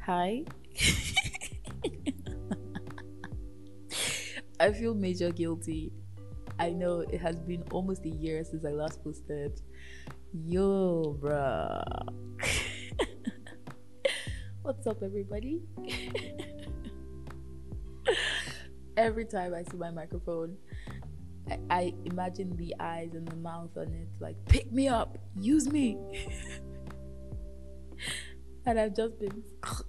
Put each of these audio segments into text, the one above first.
Hi. I feel major guilty. I know it has been almost a year since I last posted. Yo, bruh. What's up, everybody? Every time I see my microphone, I imagine the eyes and the mouth on it like, pick me up, use me. And I've just been,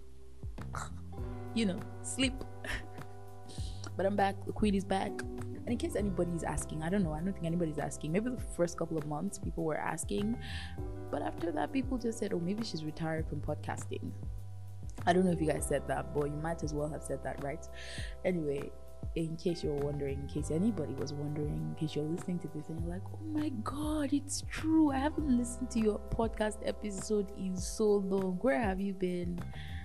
sleep. But I'm back. The queen is back. And in case anybody's asking, I don't think anybody's asking. Maybe the first couple of months people were asking. But after that, people just said, oh, maybe she's retired from podcasting. I don't know if you guys said that, but you might as well have said that, right? Anyway, in case you're wondering, in case anybody was wondering, in case you're listening to this and you're like, oh my God, it's true. I haven't listened to your podcast episode in so long. Where have you been?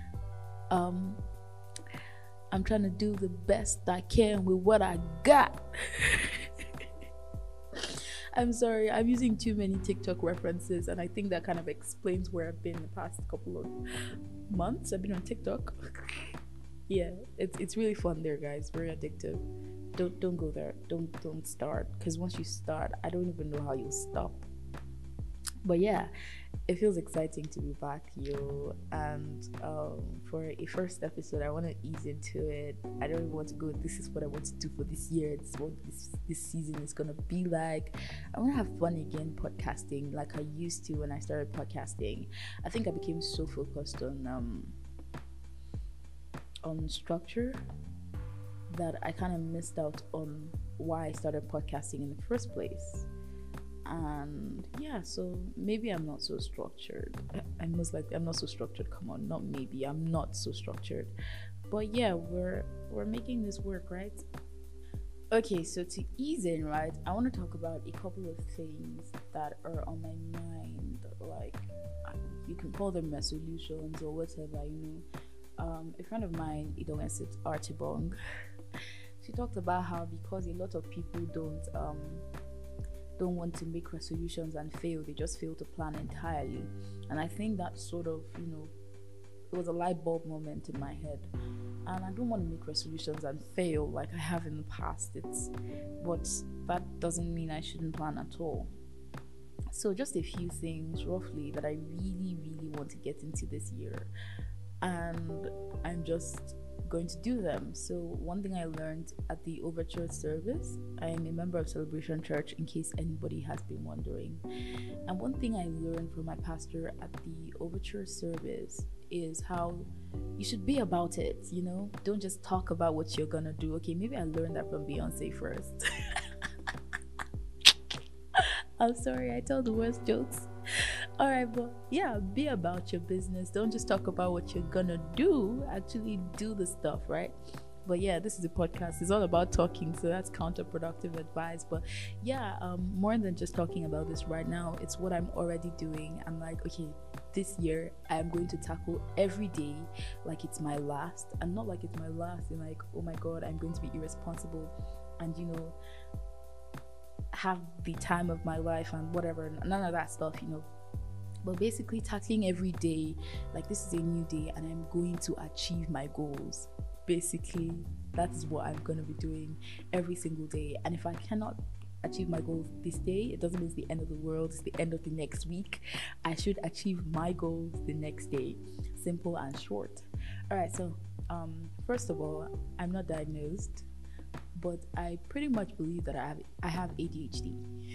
I'm trying to do the best I can with what I got. I'm sorry, I'm using too many TikTok references, and I think that kind of explains where I've been the past couple of months. I've been on TikTok. Yeah, it's really fun there, guys. Very addictive. Don't go there. Don't start, because once you start, I don't even know how you'll stop. But yeah, it feels exciting to be back, yo. And for a first episode, I want to ease into it. I don't even want to go, this is what I want to do for this year. This is what this season is going to be like. I want to have fun again podcasting like I used to when I started podcasting. I think I became so focused on structure that I kind of missed out on why I started podcasting in the first place. And yeah, so maybe I'm not so structured. I'm not so structured. Come on, not maybe. I'm not so structured. But yeah, we're making this work, right? Okay, so to ease in, right, I want to talk about a couple of things that are on my mind. Like, you can call them resolutions or whatever, A friend of mine, it's Archibong. She talked about how because a lot of people don't want to make resolutions and fail, they just fail to plan entirely. And I think that sort of, it was a light bulb moment in my head. And I don't want to make resolutions and fail like I have in the past. But that doesn't mean I shouldn't plan at all. So just a few things roughly that I really, really want to get into this year. And I'm just going to do them. So one thing I learned at the Overture service, I am a member of Celebration Church, in case anybody has been wondering. And one thing I learned from my pastor at the Overture service is how you should be about it, Don't just talk about what you're gonna do. Okay, maybe I learned that from Beyonce first. I'm sorry, I tell the worst jokes. All right, but yeah, be about your business. Don't just talk about what you're gonna do. Actually do the stuff, right? But yeah, this is a podcast. It's all about talking, so that's counterproductive advice. But yeah, more than just talking about this right now, it's what I'm already doing. I'm like, okay, this year I'm going to tackle every day like it's my last, and not like it's my last in like, oh my God, I'm going to be irresponsible and have the time of my life and whatever, none of that stuff, But basically tackling every day like this is a new day and I'm going to achieve my goals. Basically, that is what I'm going to be doing every single day. And if I cannot achieve my goals this day, it doesn't mean it's the end of the world, it's the end of the next week. I should achieve my goals the next day. Simple and short. All right, so first of all, I'm not diagnosed, but I pretty much believe that I have ADHD.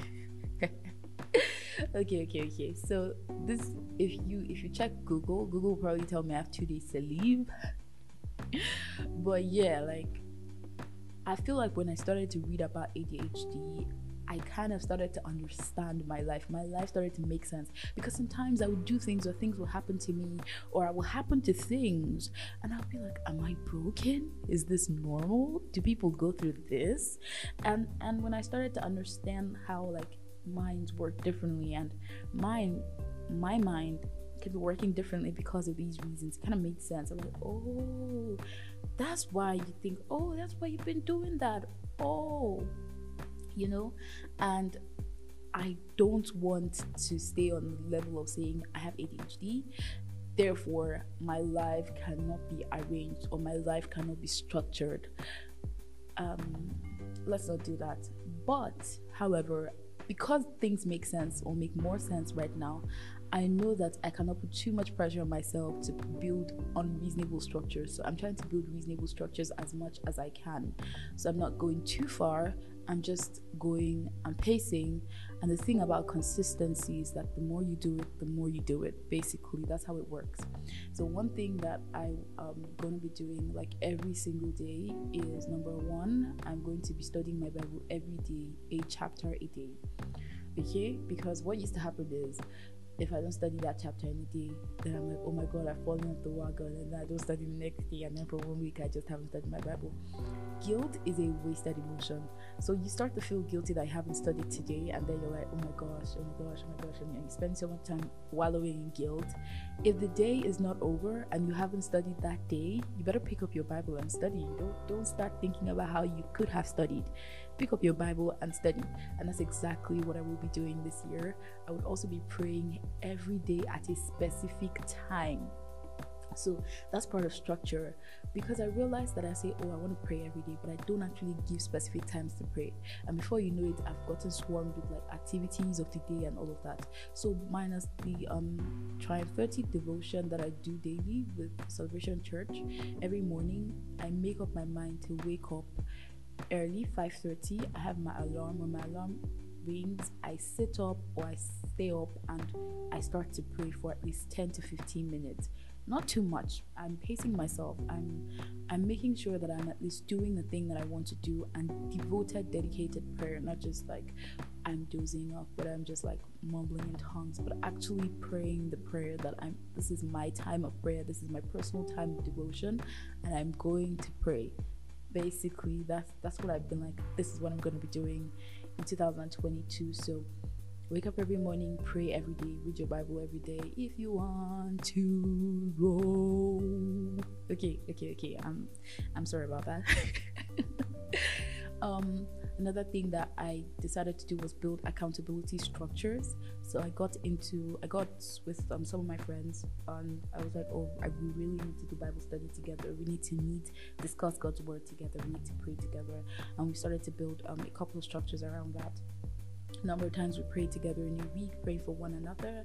Okay. So this, if you check Google will probably tell me I have 2 days to leave. But yeah, like I feel like when I started to read about ADHD, I kind of started to understand my life. My life started to make sense, because sometimes I would do things or things will happen to me, or I will happen to things and I'll be like, am I broken? Is this normal? Do people go through this? And when I started to understand how like minds work differently, and my mind can be working differently because of these reasons, it kind of made sense. I'm like, oh, that's why you think, oh, that's why you've been doing that. Oh, and I don't want to stay on the level of saying I have ADHD Therefore, my life cannot be arranged or my life cannot be structured. Let's not do that. But, however, because things make sense or make more sense right now, I know that I cannot put too much pressure on myself to build unreasonable structures. So I'm trying to build reasonable structures as much as I can. So I'm not going too far. I'm just going and pacing. And the thing about consistency is that the more you do it, the more you do it. Basically, that's how it works. So one thing that I'm going to be doing like every single day is, number one, I'm going to be studying my Bible every day, a chapter a day. Okay? Because what used to happen is, if I don't study that chapter in a day, then I'm like, oh my God, I've fallen off the wagon, and then I don't study the next day, and then for 1 week I just haven't studied my Bible. Guilt is a wasted emotion. So you start to feel guilty that you haven't studied today, and then you're like, oh my gosh, and you spend so much time wallowing in guilt. If the day is not over and you haven't studied that day, you better pick up your Bible and study. Don't start thinking about how you could have studied. Pick up your Bible and study. And that's exactly what I will be doing this year. I would also be praying every day at a specific time. So that's part of structure, because I realized that I say, oh, I want to pray every day, but I don't actually give specific times to pray. And before you know it, I've gotten swarmed with like activities of the day and all of that. So minus the Triumph 30 devotion that I do daily with Celebration Church, every morning I make up my mind to wake up early, 5:30. I have my alarm. When my alarm rings, I sit up or I stay up and I start to pray for at least 10 to 15 minutes. Not too much. I'm pacing myself. I'm making sure that I'm at least doing the thing that I want to do, and devoted, dedicated prayer, not just like I'm dozing off, but I'm just like mumbling in tongues, but actually praying the prayer that this is my time of prayer, this is my personal time of devotion, and I'm going to pray. Basically, that's what I've been like, this is what I'm going to be doing in 2022. So wake up every morning, pray every day, read your Bible every day if you want to roll. Okay. I'm sorry about that. Another thing that I decided to do was build accountability structures. So I got with some of my friends, and I was like, oh, we really need to do Bible study together. We need to meet, discuss God's word together. We need to pray together. And we started to build a couple of structures around that. A number of times we prayed together in a week, praying for one another,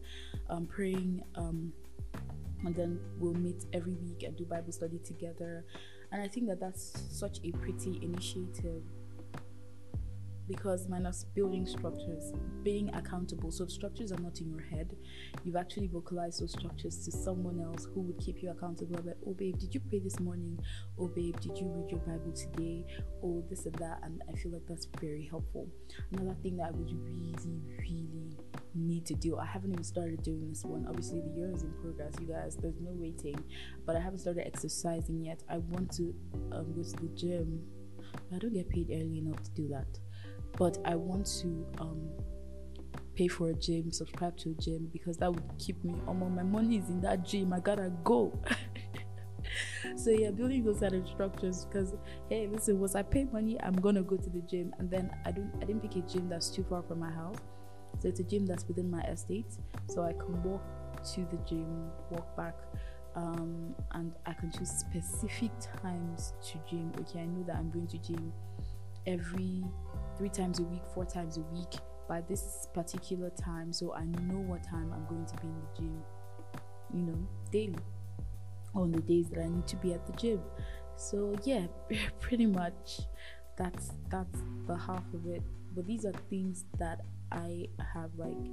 and then we'll meet every week and do Bible study together. And I think that that's such a pretty initiative, because minus building structures, being accountable. So the structures are not in your head. You've actually vocalized those structures to someone else who would keep you accountable. Like, oh babe, did you pray this morning? Oh babe, did you read your Bible today? Oh, this and that. And I feel like that's very helpful. Another thing that I would really need to do, I haven't even started doing this one. Obviously the year is in progress, you guys, there's no waiting, but I haven't started exercising yet. I want to go to the gym. I don't get paid early enough to do that. But I want to pay for a gym, subscribe to a gym, because that would keep me, my money is in that gym, I gotta go. So yeah, building those kind of structures, because hey, listen, once I pay money, I'm gonna go to the gym. And then I didn't pick a gym that's too far from my house, so it's a gym that's within my estate, so I can walk to the gym, walk back, and I can choose specific times to gym. Okay, I know that I'm going to gym every 3 times a week, 4 times a week by this particular time, so I know what time I'm going to be in the gym, daily, on the days that I need to be at the gym. So yeah, pretty much that's the half of it. But these are things that I have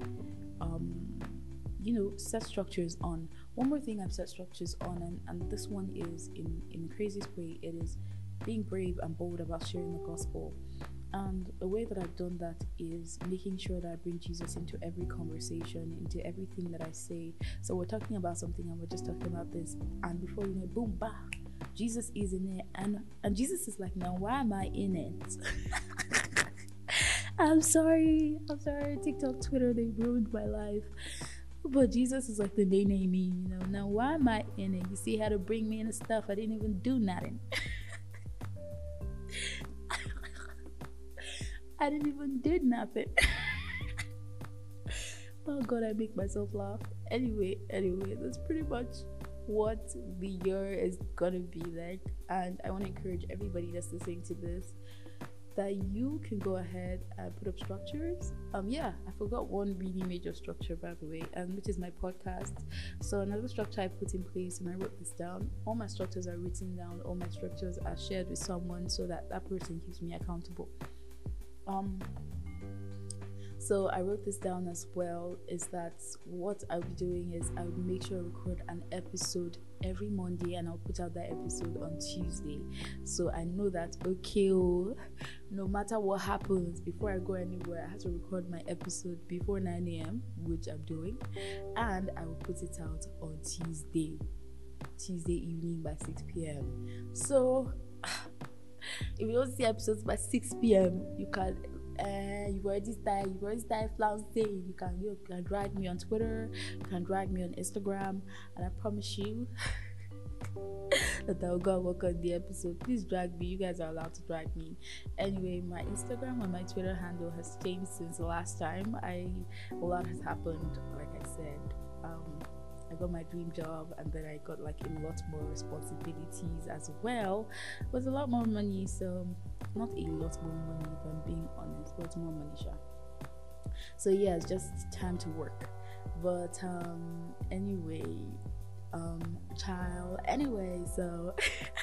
set structures on. One more thing I've set structures on, and this one is in the craziest way, it is being brave and bold about sharing the gospel. And the way that I've done that is making sure that I bring Jesus into every conversation, into everything that I say. So we're talking about something and we're just talking about this, and before you know it, boom, bah, Jesus is in it, and Jesus is like, now why am I in it? I'm sorry, TikTok, Twitter, they ruined my life. But Jesus is like the me, now why am I in it? You see how to bring me into stuff, I didn't even do nothing. I didn't even do nothing. Oh God, I make myself laugh. Anyway, that's pretty much what the year is gonna be like. And I want to encourage everybody that's listening to this that you can go ahead and put up structures. Yeah, I forgot one really major structure, by the way, and which is my podcast. So another structure I put in place, and I wrote this down. All my structures are written down. All my structures are shared with someone so that that person keeps me accountable. So I wrote this down as well, is that what I'll be doing is I will make sure I record an episode every Monday, and I'll put out that episode on Tuesday. So I know that, okay, no matter what happens, before I go anywhere, I have to record my episode before 9 a.m., which I'm doing, and I will put it out on Tuesday evening by 6 p.m. So if you don't see episodes by 6 p.m., you can you've already started flouncing. You can drag me on Twitter, you can drag me on Instagram, and I promise you that I'll go and work on the episode. Please drag me. You guys are allowed to drag me. Anyway, my Instagram and my Twitter handle has changed since the last time. A lot has happened, like I said. I got my dream job, and then I got like a lot more responsibilities as well. It was a lot more money, so not a lot more money if I'm being honest, but more money, sure. So yeah, it's just time to work. But anyway, so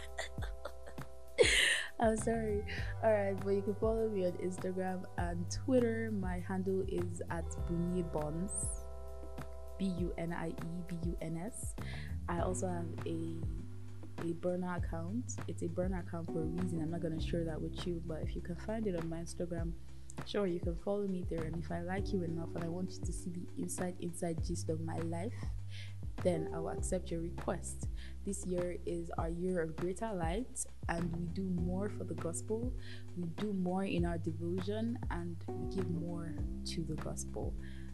I'm sorry. Alright, but you can follow me on Instagram and Twitter. My handle is at BunyeBuns. BUNIEBUNS. I also have a burner account. It's a burner account for a reason. I'm not gonna share that with you, but if you can find it on my Instagram, sure, you can follow me there. And if I like you enough and I want you to see the inside gist of my life, then I will accept your request. This year is our year of greater light, and we do more for the gospel. We do more in our devotion, and we give more to the gospel.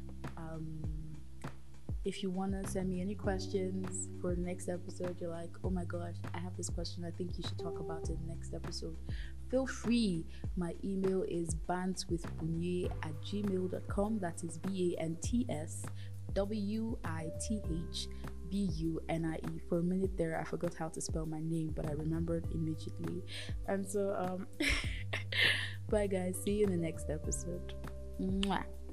If you want to send me any questions for the next episode, you're like, oh my gosh, I have this question, I think you should talk about it in the next episode, feel free. My email is bantswithbunye@gmail.com. That is BANTSWITHBUNIE. For a minute there, I forgot how to spell my name, but I remembered immediately. And so, bye guys, see you in the next episode. Mwah.